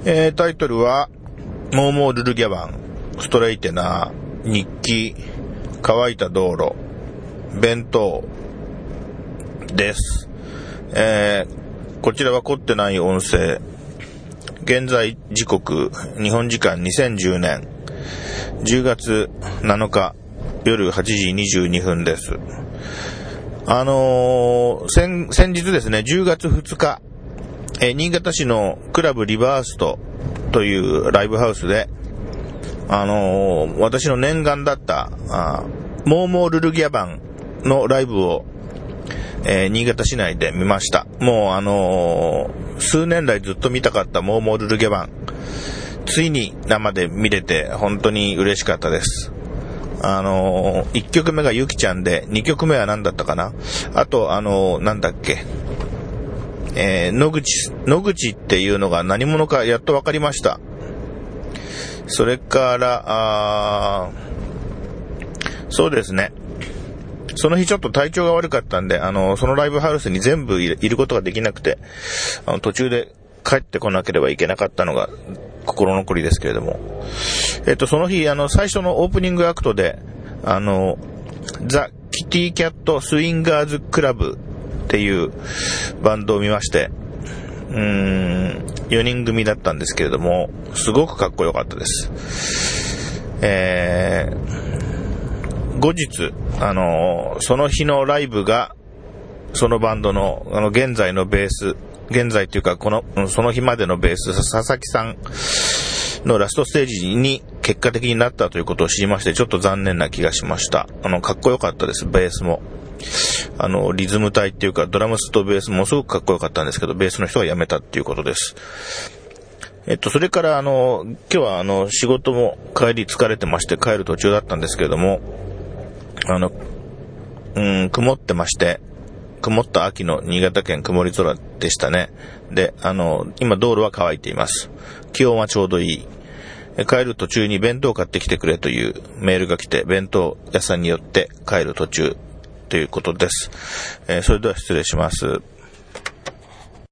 タイトルは、モーモールルギャバン、ストレイテナー、日記、乾いた道路、弁当です。こちらは凝ってない音声。現在時刻、日本時間2010年10月7日夜8時22分です。先日ですね、10月2日、新潟市のクラブリバーストというライブハウスで、私の念願だったモーモールルギャバンのライブを、新潟市内で見ました。もう数年来ずっと見たかったモーモールルギャバン、ついに生で見れて本当に嬉しかったです。1曲目がゆきちゃんで、2曲目は何だったかな、あとなんだっけ、野口っていうのが何者かやっと分かりました。それからそうですね、その日ちょっと体調が悪かったんで、そのライブハウスに全部いることができなくて、途中で帰ってこなければいけなかったのが心残りですけれども、その日最初のオープニングアクトでザ・キティキャット・スインガーズ・クラブっていうバンドを見まして、4人組だったんですけれども、すごくかっこよかったです。後日その日のライブがそのバンドの現在のベース、現在というかその日までのベース佐々木さんのラストステージに結果的になったということを知りまして、ちょっと残念な気がしました。かっこよかったです。ベースもリズム隊っていうかドラムスとベースもすごくかっこよかったんですけど、ベースの人が辞めたっていうことです。それから今日は仕事も帰り疲れてまして帰る途中だったんですけれども、曇ってまして、曇った秋の新潟県曇り空でしたね。で、今道路は乾いています。気温はちょうどいい。帰る途中に弁当を買ってきてくれというメールが来て、弁当屋さんに寄って帰る途中ということです。それでは失礼します。